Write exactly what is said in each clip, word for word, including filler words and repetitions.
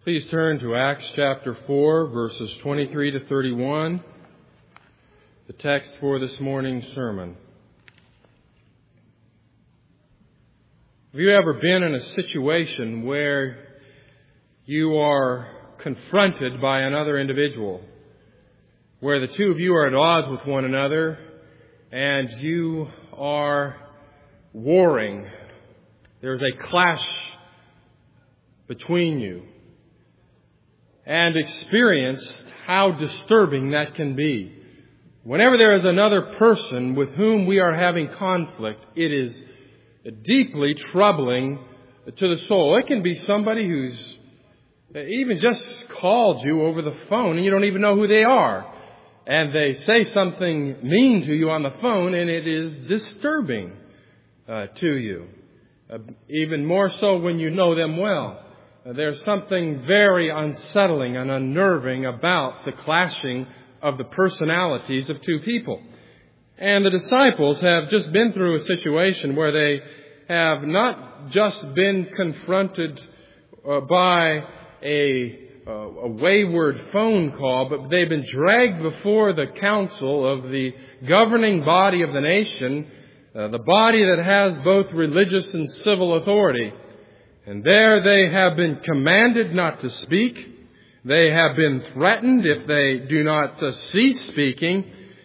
Please turn to Acts chapter four, verses twenty-three to thirty-one, the text for this morning's sermon. Have you ever been in a situation where you are confronted by another individual, where the two of you are at odds with one another and you are warring? There's a clash between you. And experienced how disturbing that can be. Whenever there is another person with whom we are having conflict, it is deeply troubling to the soul. It can be somebody who's even just called you over the phone and you don't even know who they are. And they say something mean to you on the phone and it is disturbing uh, to you. Uh, even more so when you know them well. There's something very unsettling and unnerving about the clashing of the personalities of two people. And the disciples have just been through a situation where they have not just been confronted uh, by a, uh, a wayward phone call, but they've been dragged before the council of the governing body of the nation, uh, the body that has both religious and civil authority. And there they have been commanded not to speak. They have been threatened if they do not uh, cease speaking.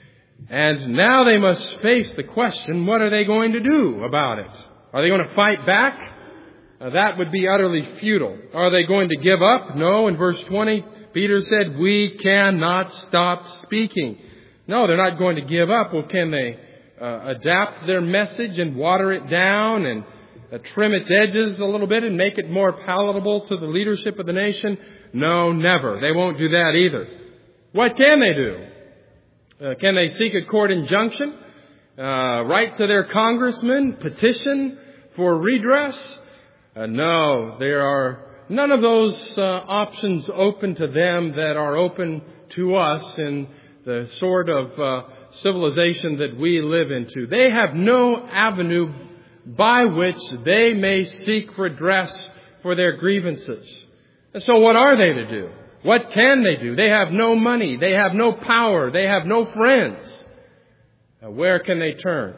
And now they must face the question, what are they going to do about it? Are they going to fight back? Uh, that would be utterly futile. Are they going to give up? No. In verse twenty, Peter said, we cannot stop speaking. No, they're not going to give up. Well, can they uh, adapt their message and water it down and Uh, trim its edges a little bit and make it more palatable to the leadership of the nation? No, never. They won't do that either. What can they do? Uh, can they seek a court injunction? Uh, write to their congressman? Petition for redress? Uh, no, there are none of those uh, options open to them that are open to us in the sort of uh, civilization that we live into. They have no avenue by which they may seek redress for their grievances. And so what are they to do? What can they do? They have no money. They have no power. They have no friends. Now, where can they turn?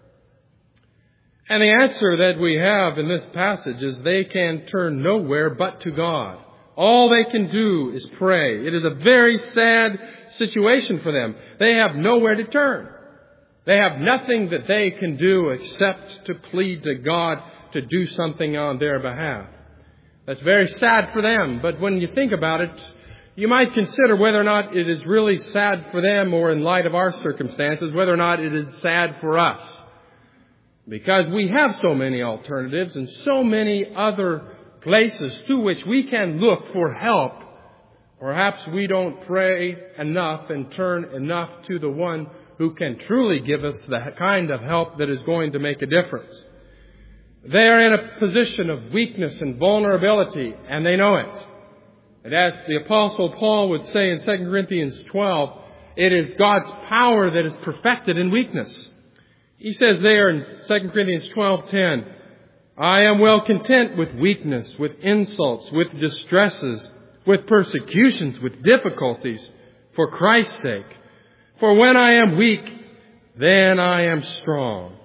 And the answer that we have in this passage is they can turn nowhere but to God. All they can do is pray. It is a very sad situation for them. They have nowhere to turn. They have nothing that they can do except to plead to God to do something on their behalf. That's very sad for them. But when you think about it, you might consider whether or not it is really sad for them, or in light of our circumstances, whether or not it is sad for us. Because we have so many alternatives and so many other places to which we can look for help. Perhaps we don't pray enough and turn enough to the one who can truly give us the kind of help that is going to make a difference. They are in a position of weakness and vulnerability, and they know it. And as the Apostle Paul would say in Second Corinthians twelve, it is God's power that is perfected in weakness. He says there in Second Corinthians twelve ten, I am well content with weakness, with insults, with distresses, with persecutions, with difficulties, for Christ's sake. For when I am weak, then I am strong.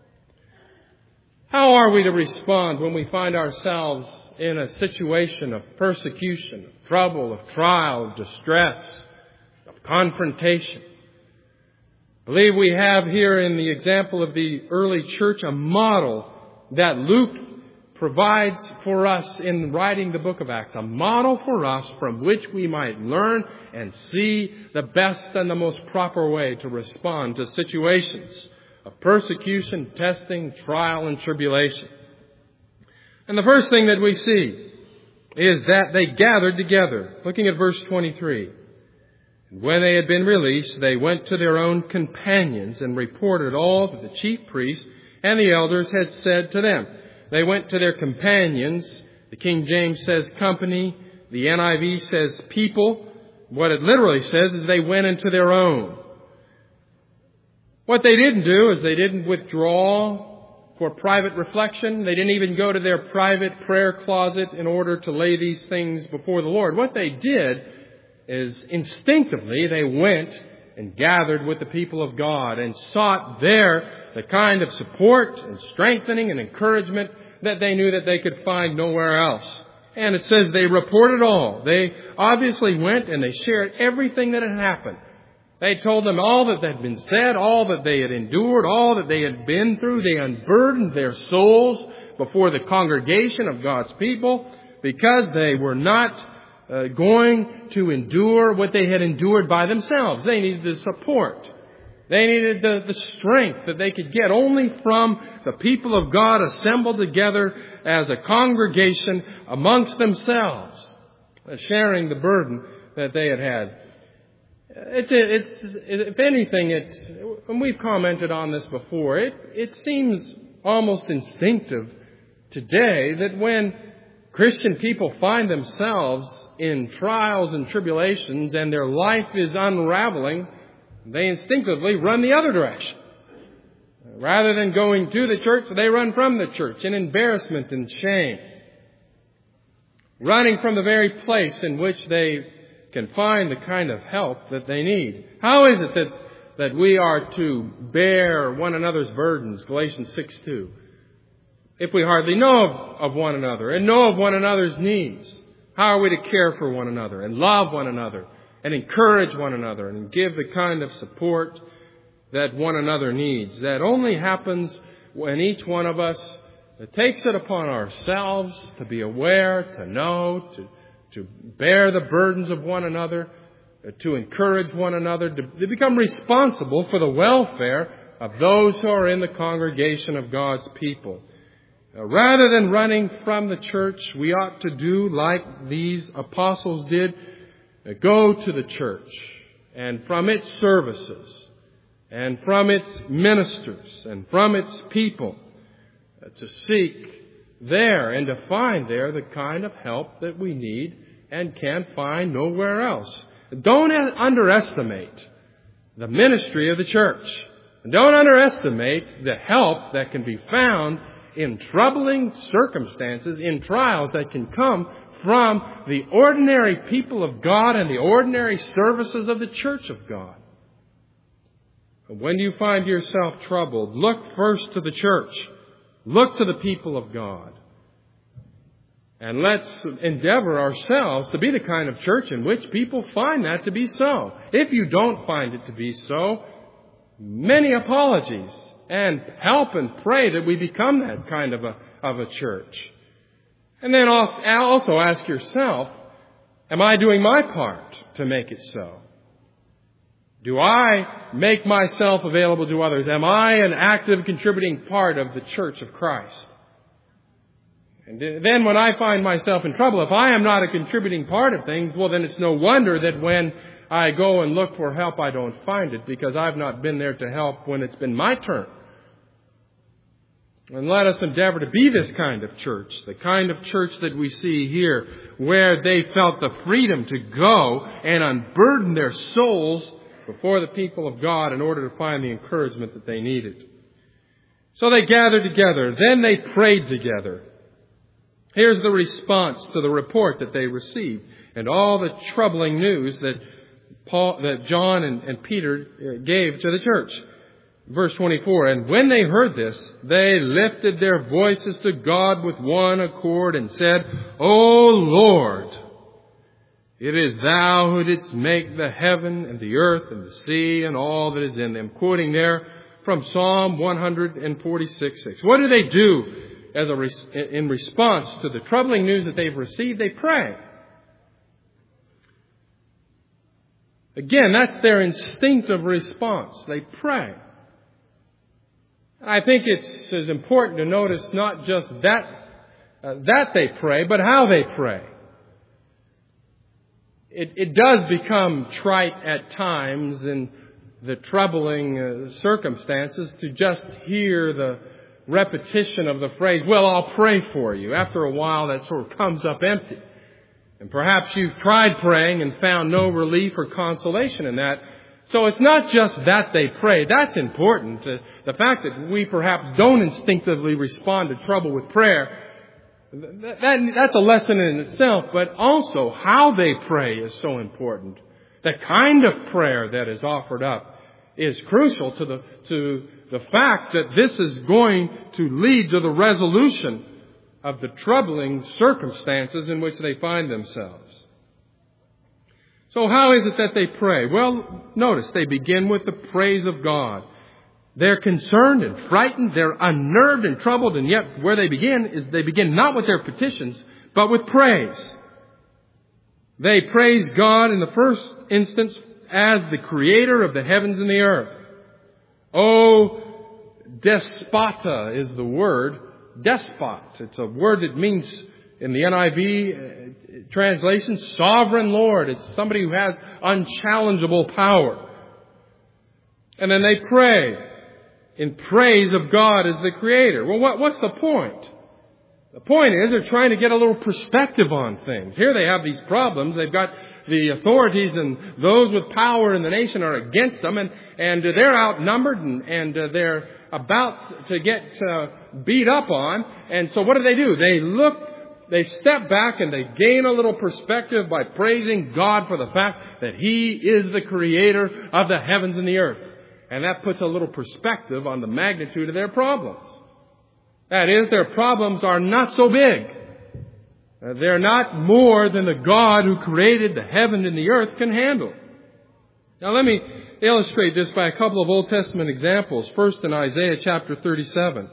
How are we to respond when we find ourselves in a situation of persecution, of trouble, of trial, of distress, of confrontation? I believe we have here in the example of the early church a model that Luke provides for us in writing the book of Acts, a model for us from which we might learn and see the best and the most proper way to respond to situations of persecution, testing, trial, and tribulation. And the first thing that we see is that they gathered together. Looking at verse twenty-three. And when they had been released, they went to their own companions and reported all that the chief priests and the elders had said to them. They went to their companions. The King James says company. The N I V says people. What it literally says is they went into their own. What they didn't do is they didn't withdraw for private reflection. They didn't even go to their private prayer closet in order to lay these things before the Lord. What they did is instinctively they went and gathered with the people of God and sought there the kind of support and strengthening and encouragement that they knew that they could find nowhere else. And it says they reported all. They obviously went and they shared everything that had happened. They told them all that had been said, all that they had endured, all that they had been through. They unburdened their souls before the congregation of God's people because they were not uh, going to endure what they had endured by themselves. They needed the support. They needed the, the strength that they could get only from the people of God assembled together as a congregation amongst themselves, uh, sharing the burden that they had had. It's, it's, if anything, it's, and we've commented on this before, it, it seems almost instinctive today that when Christian people find themselves in trials and tribulations and their life is unraveling, they instinctively run the other direction. Rather than going to the church, they run from the church in embarrassment and shame, running from the very place in which they can find the kind of help that they need. How is it that, that we are to bear one another's burdens? Galatians six two. If we hardly know of, of one another and know of one another's needs, how are we to care for one another and love one another and encourage one another and give the kind of support that one another needs? That only happens when each one of us takes it upon ourselves to be aware, to know, to to bear the burdens of one another, to encourage one another, to, to become responsible for the welfare of those who are in the congregation of God's people. Uh, rather than running from the church, we ought to do like these apostles did, uh, go to the church and from its services and from its ministers and from its people uh, to seek there and to find there the kind of help that we need and can find nowhere else. Don't underestimate the ministry of the church. Don't underestimate the help that can be found in troubling circumstances, in trials that can come from the ordinary people of God and the ordinary services of the church of God. When you find yourself troubled, look first to the church. Look to the people of God. And let's endeavor ourselves to be the kind of church in which people find that to be so. If you don't find it to be so, many apologies and help and pray that we become that kind of a, of a church. And then also ask yourself, am I doing my part to make it so? Do I make myself available to others? Am I an active contributing part of the church of Christ? And then when I find myself in trouble, if I am not a contributing part of things, well, then it's no wonder that when I go and look for help, I don't find it because I've not been there to help when it's been my turn. And let us endeavor to be this kind of church, the kind of church that we see here, where they felt the freedom to go and unburden their souls before the people of God in order to find the encouragement that they needed. So they gathered together. Then they prayed together. Here's the response to the report that they received and all the troubling news that Paul, that John and, and Peter gave to the church. Verse twenty-four, and when they heard this, they lifted their voices to God with one accord and said, O Lord, it is thou who didst make the heaven and the earth and the sea and all that is in them. Quoting there from Psalm one forty-six six. What do they do as a res- in response to the troubling news that they've received? They pray. Again, that's their instinctive response. They pray. I think it's as important to notice not just that uh, that they pray, but how they pray. It, it does become trite at times in the troubling uh, circumstances to just hear the repetition of the phrase, well, I'll pray for you. After a while, that sort of comes up empty. And perhaps you've tried praying and found no relief or consolation in that. So it's not just that they pray. That's important. The fact that we perhaps don't instinctively respond to trouble with prayer, that, that, that's a lesson in itself. But also how they pray is so important. The kind of prayer that is offered up is crucial to the, to the fact that this is going to lead to the resolution of the troubling circumstances in which they find themselves. So how is it that they pray? Well, notice they begin with the praise of God. They're concerned and frightened. They're unnerved and troubled. And yet where they begin is they begin not with their petitions, but with praise. They praise God in the first instance as the creator of the heavens and the earth. Oh, despota is the word. Despot. It's a word that means, in the N I V translation, sovereign Lord. It's somebody who has unchallengeable power. And then they pray in praise of God as the creator. Well, what, what's the point? The point is they're trying to get a little perspective on things. Here they have these problems. They've got the authorities and those with power in the nation are against them, and, and they're outnumbered, and, and uh, they're about to get uh, beat up on. And so what do they do? They look, they step back and they gain a little perspective by praising God for the fact that He is the creator of the heavens and the earth. And that puts a little perspective on the magnitude of their problems. That is, their problems are not so big. They're not more than the God who created the heaven and the earth can handle. Now let me illustrate this by a couple of Old Testament examples. First in Isaiah chapter thirty-seven.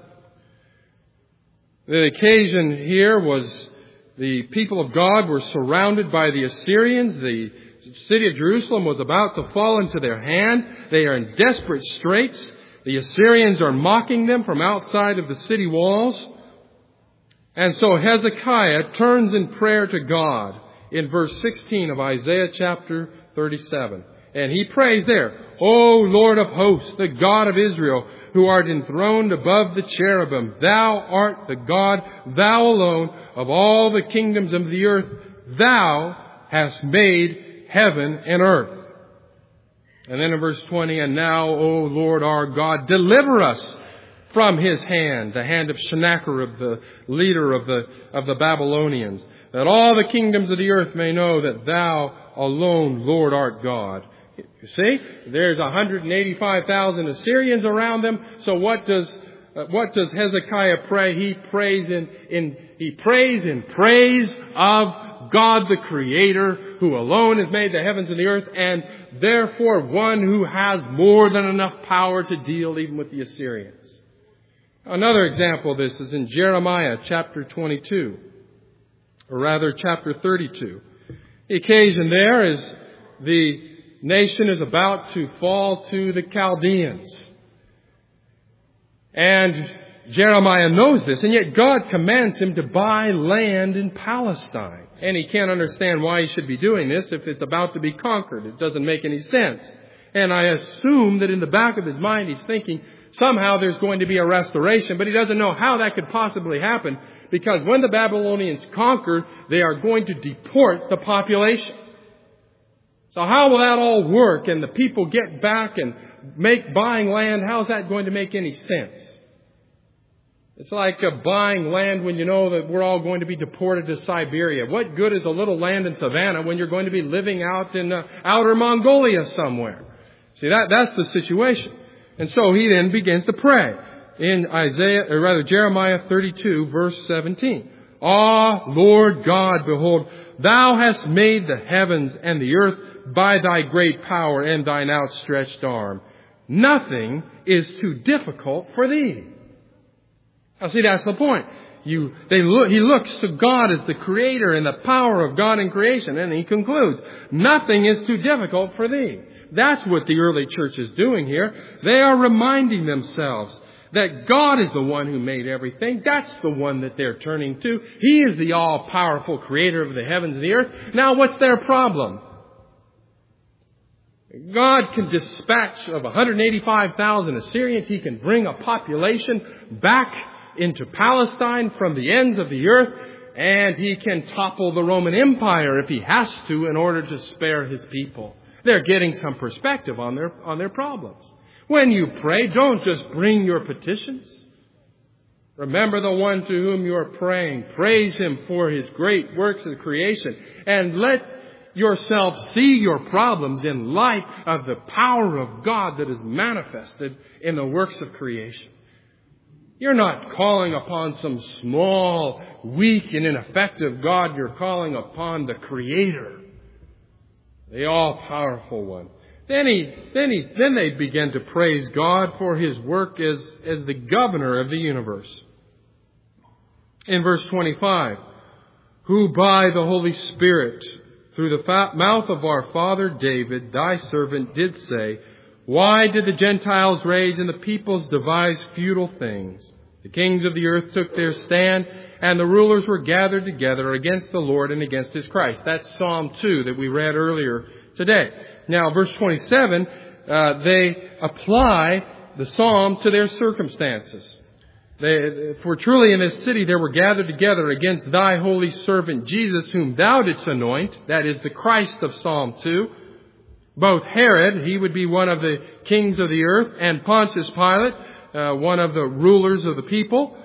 The occasion here was the people of God were surrounded by the Assyrians. The city of Jerusalem was about to fall into their hand. They are in desperate straits. The Assyrians are mocking them from outside of the city walls. And so Hezekiah turns in prayer to God in verse sixteen of Isaiah chapter thirty-seven. And he prays there, O Lord of hosts, the God of Israel, who art enthroned above the cherubim, Thou art the God, Thou alone, of all the kingdoms of the earth, Thou hast made heaven and earth. And then in verse twenty, and now, O Lord our God, deliver us from his hand, the hand of Sennacherib, the leader of the, of the Babylonians, that all the kingdoms of the earth may know that Thou alone, Lord, art God. You see, there's one hundred eighty-five thousand Assyrians around them. So what does uh, what does Hezekiah pray? He prays in in he prays in praise of God the Creator, who alone has made the heavens and the earth, and therefore one who has more than enough power to deal even with the Assyrians. Another example of this is in Jeremiah chapter twenty-two, or rather chapter thirty-two. The occasion there is the nation is about to fall to the Chaldeans. And Jeremiah knows this, and yet God commands him to buy land in Palestine. And he can't understand why he should be doing this if it's about to be conquered. It doesn't make any sense. And I assume that in the back of his mind he's thinking somehow there's going to be a restoration, but he doesn't know how that could possibly happen, because when the Babylonians conquer, they are going to deport the population. So how will that all work and the people get back and make buying land? How's that going to make any sense? It's like uh, buying land when you know that we're all going to be deported to Siberia. What good is a little land in Savannah when you're going to be living out in uh, outer Mongolia somewhere? See, that that's the situation. And so he then begins to pray in Isaiah, or rather Jeremiah thirty-two, verse seventeen. Ah, Lord God, behold, Thou hast made the heavens and the earth by Thy great power and Thine outstretched arm. Nothing is too difficult for Thee. Now see, that's the point. You, they look, he looks to God as the Creator and the power of God in creation. And he concludes, nothing is too difficult for Thee. That's what the early church is doing here. They are reminding themselves that God is the one who made everything. That's the one that they're turning to. He is the all-powerful Creator of the heavens and the earth. Now what's their problem? God can dispatch of one hundred eighty-five thousand Assyrians. He can bring a population back into Palestine from the ends of the earth, and He can topple the Roman Empire if He has to in order to spare His people. They're getting some perspective on their, on their problems. When you pray, don't just bring your petitions. Remember the one to whom you are praying. Praise Him for His great works of creation. And let yourself see your problems in light of the power of God that is manifested in the works of creation. You're not calling upon some small, weak, and ineffective God. You're calling upon the Creator, the all-powerful one. Then he, then he, then they begin to praise God for His work as, as the governor of the universe. In verse twenty-five, who by the Holy Spirit, through the fa- mouth of our father David, thy servant, did say, why did the Gentiles rage and the peoples devise futile things? The kings of the earth took their stand, and the rulers were gathered together against the Lord and against His Christ. That's Psalm two that we read earlier today. Now, verse twenty-seven, uh, they apply the psalm to their circumstances. They, for truly in this city there were gathered together against thy holy servant Jesus, whom thou didst anoint. That is the Christ of Psalm two. Both Herod, he would be one of the kings of the earth, and Pontius Pilate, uh, one of the rulers of the people,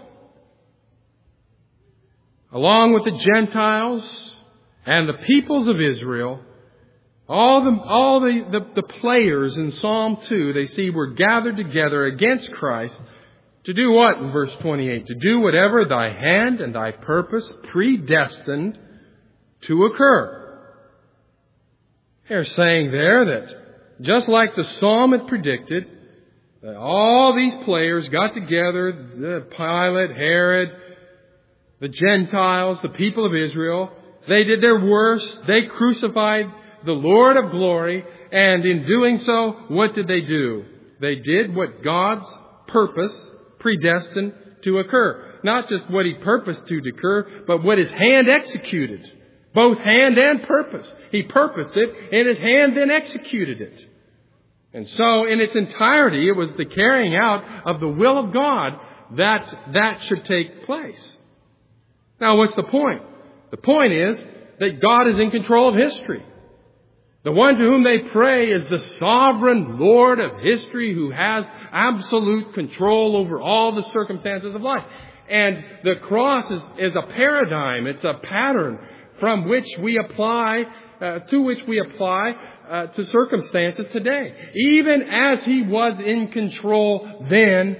along with the Gentiles and the peoples of Israel, all the all the, the, the players in Psalm two, they see were gathered together against Christ to do what in verse twenty-eight? To do whatever thy hand and thy purpose predestined to occur. They're saying there that just like the psalm had predicted, that all these players got together, the Pilate, Herod, the Gentiles, the people of Israel. They did their worst. They crucified the Lord of glory. And in doing so, what did they do? They did what God's purpose predestined to occur. Not just what He purposed to occur, but what His hand executed. Both hand and purpose. He purposed it, and His hand then executed it. And so, in its entirety, it was the carrying out of the will of God that that should take place. Now, what's the point? The point is that God is in control of history. The one to whom they pray is the sovereign Lord of history who has absolute control over all the circumstances of life. And the cross is, is a paradigm. It's a pattern from which we apply, uh, to which we apply uh, to circumstances today. Even as He was in control then,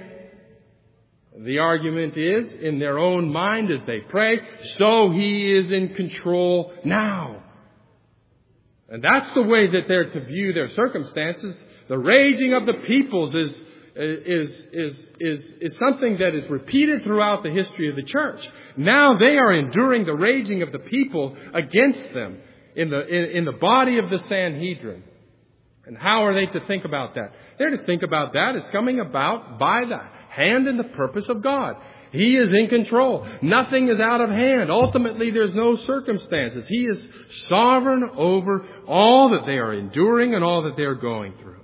the argument is, in their own mind as they pray, so He is in control now. And that's the way that they're to view their circumstances. The raging of the peoples is, is, is, is, is something that is repeated throughout the history of the church. Now they are enduring the raging of the people against them in the, in, in the body of the Sanhedrin. And how are they to think about that? They're to think about that as coming about by the hand and the purpose of God. He is in control. Nothing is out of hand. Ultimately, there's no circumstances. He is sovereign over all that they are enduring and all that they are going through.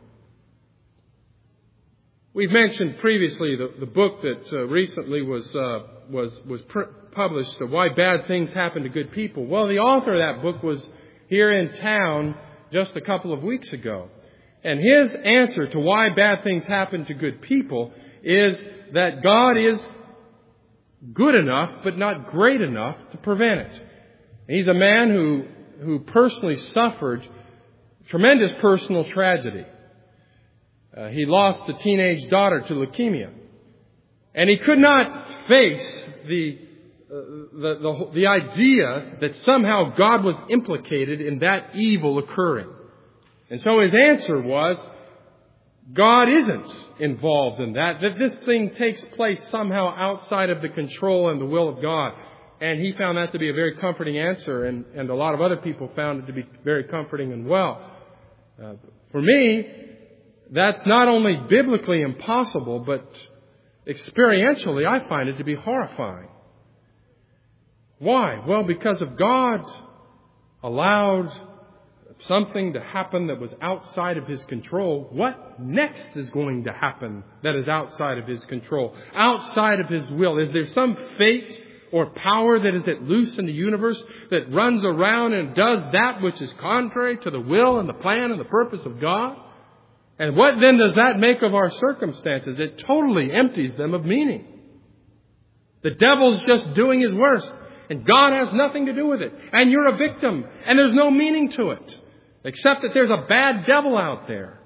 We've mentioned previously the, the book that uh, recently was uh, was was pr- published, uh, Why Bad Things Happen to Good People. Well, the author of that book was here in town just a couple of weeks ago. And his answer to why bad things happen to good people is that God is good enough, but not great enough to prevent it. He's a man who, who personally suffered tremendous personal tragedy. Uh, he lost a teenage daughter to leukemia. And he could not face the, uh, the, the, the idea that somehow God was implicated in that evil occurring. And so his answer was, God isn't involved in that, that this thing takes place somehow outside of the control and the will of God. And he found that to be a very comforting answer, and, and a lot of other people found it to be very comforting and well. Uh, for me, that's not only biblically impossible, but experientially I find it to be horrifying. Why? Well, because if God allowed something to happen that was outside of His control, what next is going to happen that is outside of His control, outside of His will? Is there some fate or power that is at loose in the universe that runs around and does that which is contrary to the will and the plan and the purpose of God? And what then does that make of our circumstances? It totally empties them of meaning. The devil's just doing his worst, and God has nothing to do with it. And you're a victim, and there's no meaning to it, except that there's a bad devil out there.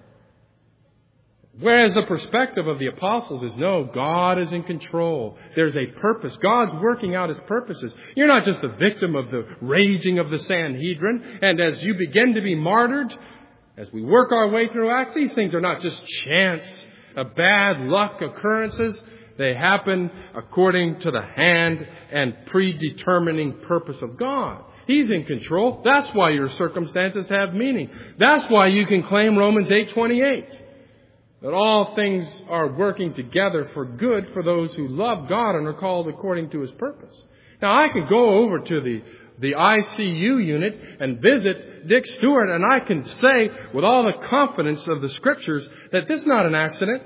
Whereas the perspective of the apostles is, no, God is in control. There's a purpose. God's working out His purposes. You're not just a victim of the raging of the Sanhedrin. And as you begin to be martyred, as we work our way through Acts, these things are not just chance, a bad luck occurrences. They happen according to the hand and predetermining purpose of God. He's in control. That's why your circumstances have meaning. That's why you can claim Romans eight twenty-eight. That all things are working together for good for those who love God and are called according to His purpose. Now, I can go over to the, the I C U unit and visit Dick Stewart, and I can say with all the confidence of the Scriptures that this is not an accident.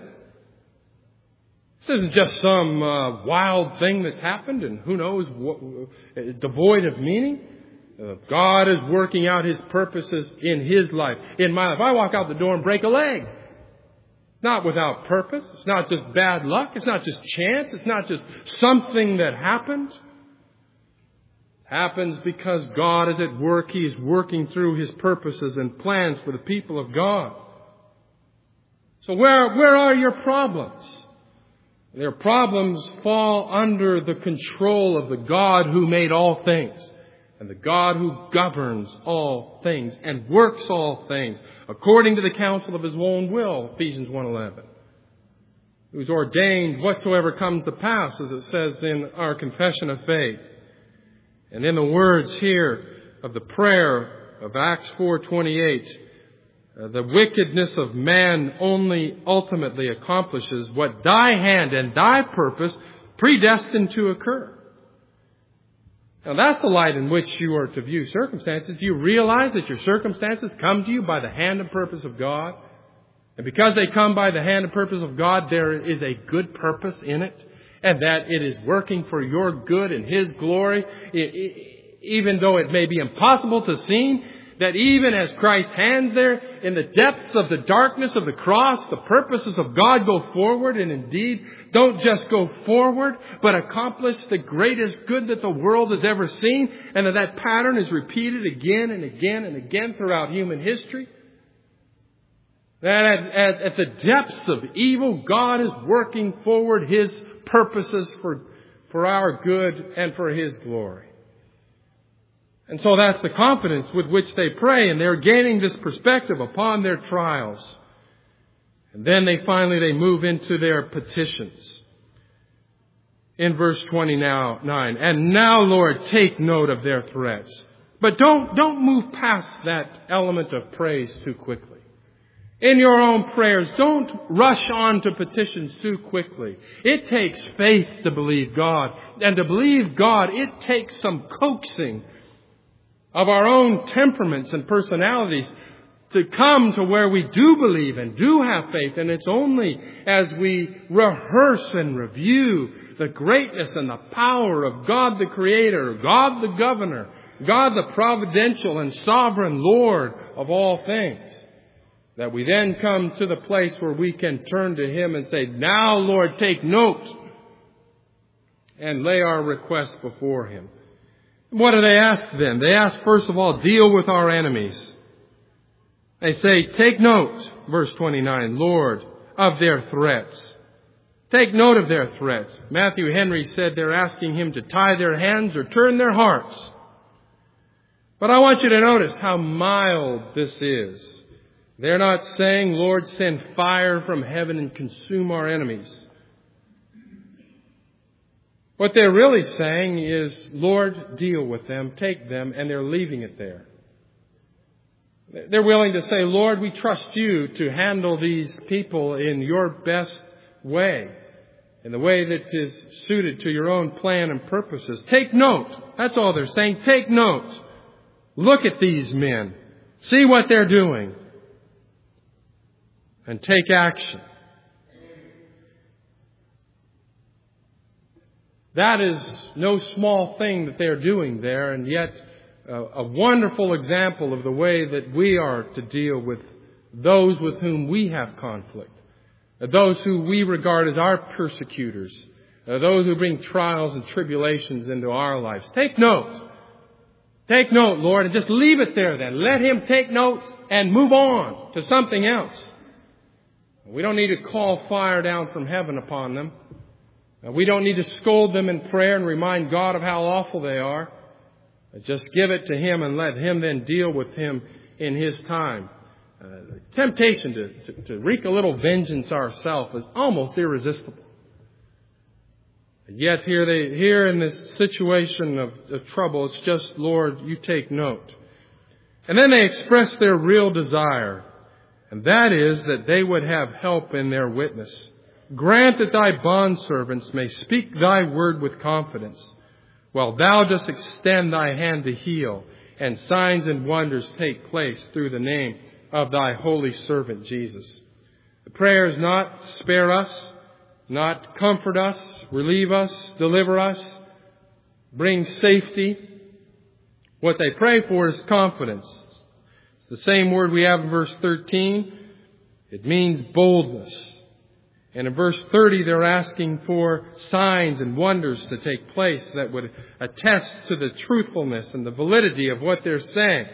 This isn't just some uh, wild thing that's happened and who knows, what, uh, devoid of meaning. Uh, God is working out His purposes in His life, in my life. I walk out the door and break a leg. Not without purpose. It's not just bad luck. It's not just chance. It's not just something that happened. It happens because God is at work. He is working through His purposes and plans for the people of God. So where, where are your problems? Their problems fall under the control of the God who made all things, and the God who governs all things and works all things according to the counsel of His own will, Ephesians one eleven. Who's ordained whatsoever comes to pass, as it says in our confession of faith. And in the words here of the prayer of Acts four twenty-eight, uh, the wickedness of man only ultimately accomplishes what thy hand and thy purpose predestined to occur. Now, that's the light in which you are to view circumstances. Do you realize that your circumstances come to you by the hand and purpose of God? And because they come by the hand and purpose of God, there is a good purpose in it. And that it is working for your good and His glory. Even though it may be impossible to see, that even as Christ hands there in the depths of the darkness of the cross, the purposes of God go forward, and indeed don't just go forward, but accomplish the greatest good that the world has ever seen, and that that pattern is repeated again and again and again throughout human history. That at, at, at the depths of evil, God is working forward His purposes for, for our good and for His glory. And so that's the confidence with which they pray, and they're gaining this perspective upon their trials. And then they finally, they move into their petitions. In verse twenty-nine, and now, Lord, take note of their threats. But don't, don't move past that element of praise too quickly. In your own prayers, don't rush on to petitions too quickly. It takes faith to believe God. And to believe God, it takes some coaxing of our own temperaments and personalities to come to where we do believe and do have faith. And it's only as we rehearse and review the greatness and the power of God the Creator, God the Governor, God the Providential and Sovereign Lord of all things, that we then come to the place where we can turn to Him and say, now, Lord, take note, and lay our requests before Him. What do they ask then? They ask, first of all, deal with our enemies. They say, take note, verse twenty-nine, Lord, of their threats. Take note of their threats. Matthew Henry said they're asking Him to tie their hands or turn their hearts. But I want you to notice how mild this is. They're not saying, Lord, send fire from heaven and consume our enemies. What they're really saying is, Lord, deal with them, take them, and they're leaving it there. They're willing to say, Lord, we trust You to handle these people in Your best way, in the way that is suited to Your own plan and purposes. Take note. That's all they're saying. Take note. Look at these men. See what they're doing. And take action. That is no small thing that they're doing there, and yet uh, a wonderful example of the way that we are to deal with those with whom we have conflict, uh, those who we regard as our persecutors, uh, those who bring trials and tribulations into our lives. Take note. Take note, Lord, and just leave it there then. Let Him take note and move on to something else. We don't need to call fire down from heaven upon them. We don't need to scold them in prayer and remind God of how awful they are. Just give it to Him and let Him then deal with Him in His time. Uh, the temptation to, to, to wreak a little vengeance ourselves is almost irresistible. Yet here they here in this situation of, of trouble, it's just, Lord, you take note. And then they express their real desire, and that is that they would have help in their witness. Grant that thy bondservants may speak thy word with confidence, while thou dost extend thy hand to heal, and signs and wonders take place through the name of thy holy servant Jesus. The prayer is not spare us, not comfort us, relieve us, deliver us, bring safety. What they pray for is confidence. It's the same word we have in verse thirteen. It means boldness. And in verse thirty, they're asking for signs and wonders to take place that would attest to the truthfulness and the validity of what they're saying.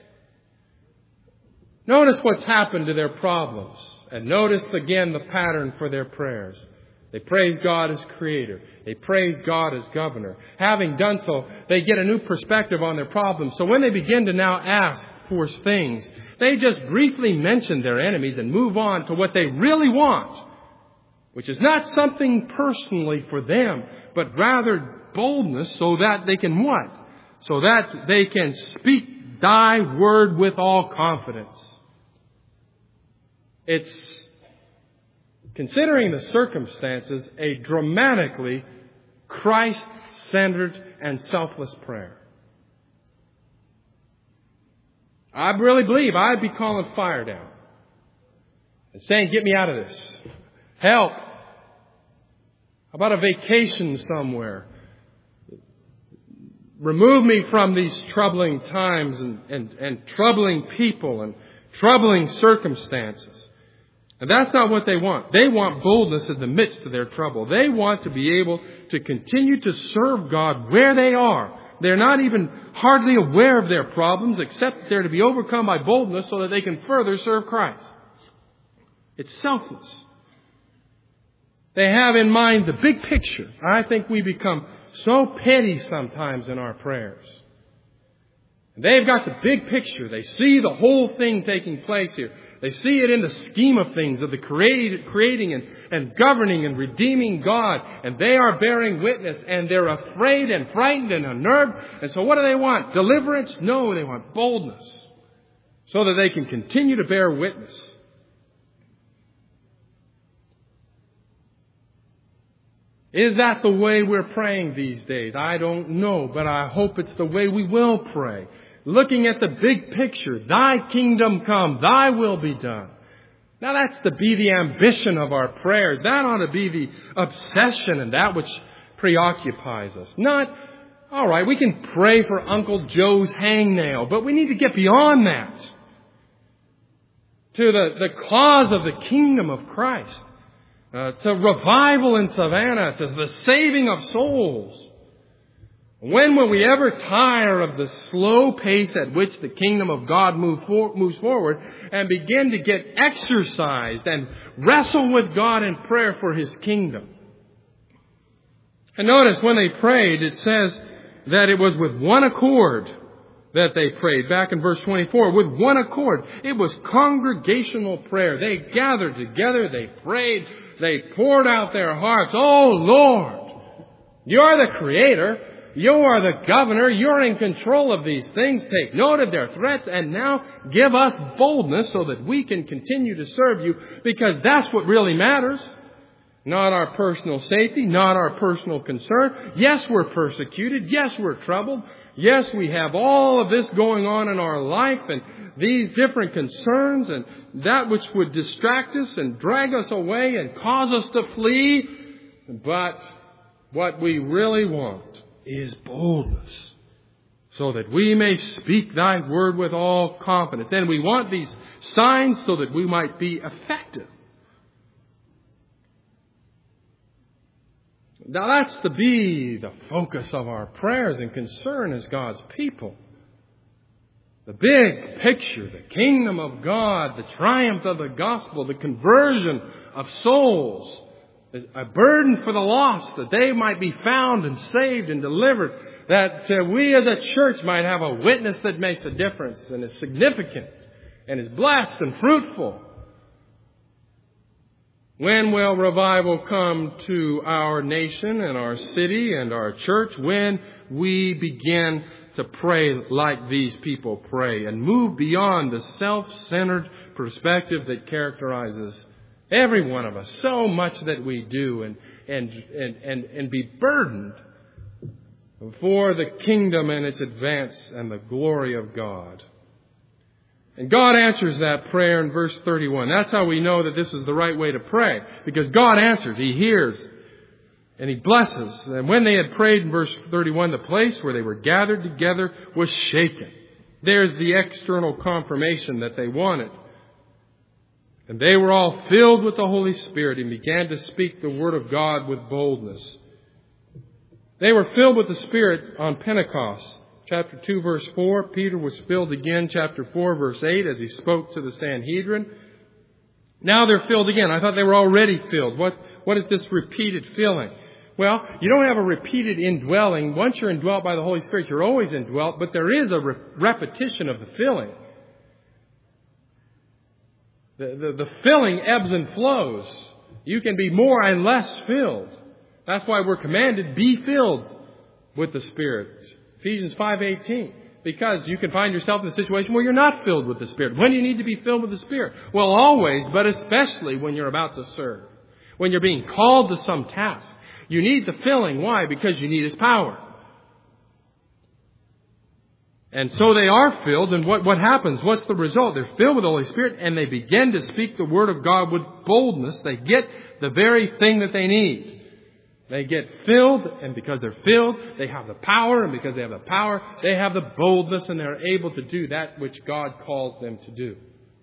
Notice what's happened to their problems. And notice again the pattern for their prayers. They praise God as Creator. They praise God as Governor. Having done so, they get a new perspective on their problems. So when they begin to now ask for things, they just briefly mention their enemies and move on to what they really want, which is not something personally for them, but rather boldness so that they can what? So that they can speak thy word with all confidence. It's, considering the circumstances, a dramatically Christ-centered and selfless prayer. I really believe I'd be calling fire down and saying, get me out of this. Help. How about a vacation somewhere? Remove me from these troubling times and, and, and troubling people and troubling circumstances. And that's not what they want. They want boldness in the midst of their trouble. They want to be able to continue to serve God where they are. They're not even hardly aware of their problems, except that they're to be overcome by boldness so that they can further serve Christ. It's selfless. They have in mind the big picture. I think we become so petty sometimes in our prayers. They've got the big picture. They see the whole thing taking place here. They see it in the scheme of things of the created, creating and, and governing and redeeming God. And they are bearing witness, and they're afraid and frightened and unnerved. And so what do they want? Deliverance? No, they want boldness so that they can continue to bear witness. Is that the way we're praying these days? I don't know, but I hope it's the way we will pray. Looking at the big picture, thy kingdom come, thy will be done. Now that's to be the ambition of our prayers. That ought to be the obsession and that which preoccupies us. Not, all right, we can pray for Uncle Joe's hangnail, but we need to get beyond that to the, the cause of the kingdom of Christ. Uh, to revival in Savannah, to the saving of souls. When will we ever tire of the slow pace at which the kingdom of God move for, moves forward and begin to get exercised and wrestle with God in prayer for His kingdom? And notice when they prayed, it says that it was with one accord that they prayed. Back in verse twenty-four, with one accord. It was congregational prayer. They gathered together, they prayed, they poured out their hearts. Oh Lord, you're the Creator. You are the Governor. You're in control of these things. Take note of their threats and now give us boldness so that we can continue to serve you, because that's what really matters. Not our personal safety, not our personal concern. Yes, we're persecuted. Yes, we're troubled. Yes, we have all of this going on in our life and these different concerns and that which would distract us and drag us away and cause us to flee. But what we really want is boldness, so that we may speak Thy word with all confidence. And we want these signs so that we might be effective. Now that's to be the focus of our prayers and concern as God's people. The big picture, the kingdom of God, the triumph of the gospel, the conversion of souls, a burden for the lost, that they might be found and saved and delivered, that uh, we as a church might have a witness that makes a difference and is significant and is blessed and fruitful. When will revival come to our nation and our city and our church? When we begin to pray like these people pray and move beyond the self-centered perspective that characterizes every one of us, so much that we do, and and and and, and be burdened for the kingdom and its advance and the glory of God. And God answers that prayer in verse thirty-one. That's how we know that this is the right way to pray, because God answers, He hears, and He blesses. And when they had prayed in verse thirty-one, the place where they were gathered together was shaken. There's the external confirmation that they wanted. And they were all filled with the Holy Spirit and began to speak the word of God with boldness. They were filled with the Spirit on Pentecost. Chapter two, verse four. Peter was filled again, chapter four, verse eight, as he spoke to the Sanhedrin. Now they're filled again. I thought they were already filled. What, what is this repeated filling? Well, you don't have a repeated indwelling. Once you're indwelt by the Holy Spirit, you're always indwelt, but there is a re- repetition of the filling. The, the, the filling ebbs and flows. You can be more and less filled. That's why we're commanded, be filled with the Spirit. Ephesians five eighteen. Because you can find yourself in a situation where you're not filled with the Spirit. When do you need to be filled with the Spirit? Well, always, but especially when you're about to serve. When you're being called to some task. You need the filling. Why? Because you need His power. And so they are filled, and what, what happens? What's the result? They're filled with the Holy Spirit, and they begin to speak the Word of God with boldness. They get the very thing that they need. They get filled, and because they're filled, they have the power, and because they have the power, they have the boldness, and they're able to do that which God calls them to do.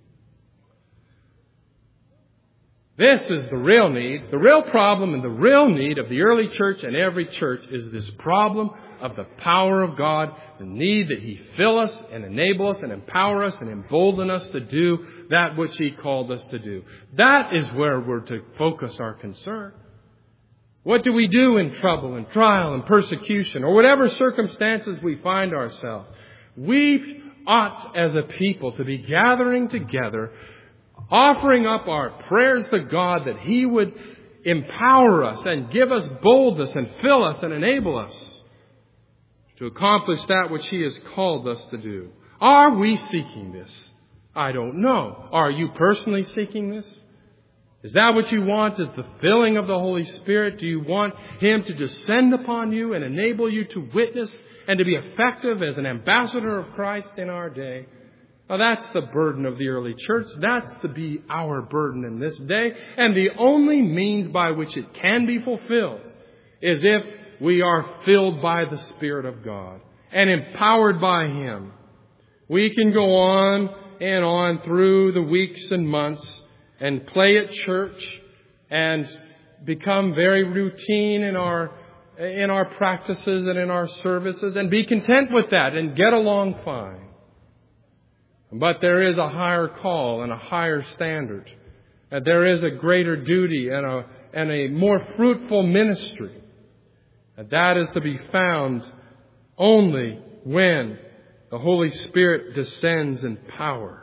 This is the real need. The real problem and the real need of the early church and every church is this problem of the power of God, the need that He fill us and enable us and empower us and embolden us to do that which He called us to do. That is where we're to focus our concern. What do we do in trouble and trial and persecution or whatever circumstances we find ourselves? We ought as a people to be gathering together, offering up our prayers to God that He would empower us and give us boldness and fill us and enable us to accomplish that which He has called us to do. Are we seeking this? I don't know. Are you personally seeking this? Is that what you want? Is the filling of the Holy Spirit? Do you want Him to descend upon you and enable you to witness and to be effective as an ambassador of Christ in our day? Now that's the burden of the early church. That's to be our burden in this day. And the only means by which it can be fulfilled is if we are filled by the Spirit of God and empowered by Him. We can go on and on through the weeks and months and play at church and become very routine in our in our practices and in our services and be content with that and get along fine. But there is a higher call and a higher standard. And there is a greater duty and a and a more fruitful ministry. And that is to be found only when the Holy Spirit descends in power.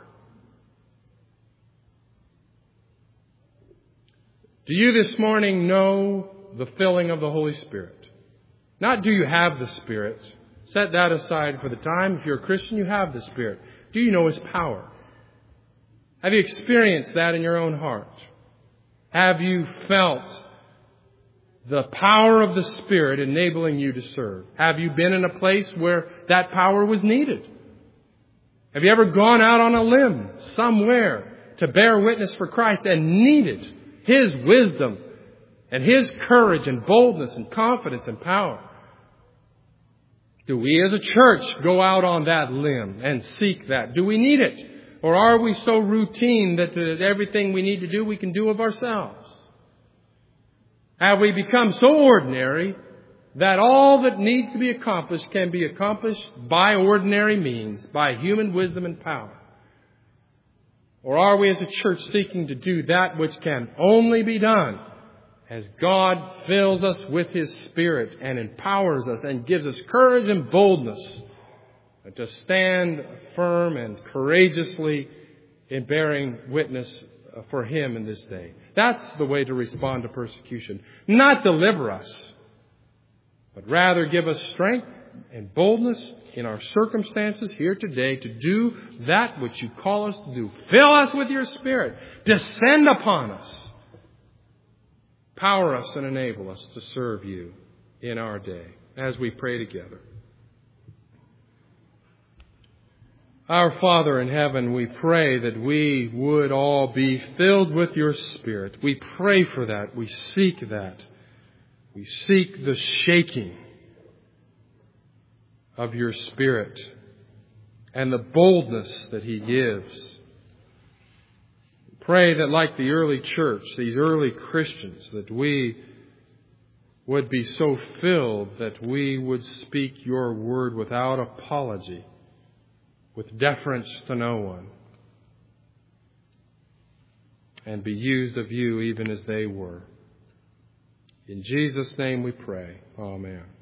Do you this morning know the filling of the Holy Spirit? Not do you have the Spirit. Set that aside for the time. If you're a Christian, you have the Spirit. Do you know His power? Have you experienced that in your own heart? Have you felt the power of the Spirit enabling you to serve? Have you been in a place where that power was needed? Have you ever gone out on a limb somewhere to bear witness for Christ and needed His wisdom and His courage and boldness and confidence and power. Do we as a church go out on that limb and seek that? Do we need it? Or are we so routine that everything we need to do we can do of ourselves? Have we become so ordinary that all that needs to be accomplished can be accomplished by ordinary means, by human wisdom and power? Or are we as a church seeking to do that which can only be done as God fills us with His Spirit and empowers us and gives us courage and boldness to stand firm and courageously in bearing witness for Him in this day? That's the way to respond to persecution. Not deliver us, but rather give us strength and boldness in our circumstances here today to do that which you call us to do. Fill us with your Spirit. Descend upon us. Power us and enable us to serve you in our day as we pray together. Our Father in heaven, we pray that we would all be filled with your Spirit. We pray for that. We seek that. We seek the shaking of your Spirit and the boldness that He gives. Pray that like the early church, these early Christians, that we would be so filled that we would speak your word without apology, with deference to no one, and be used of you even as they were. In Jesus' name we pray. Amen.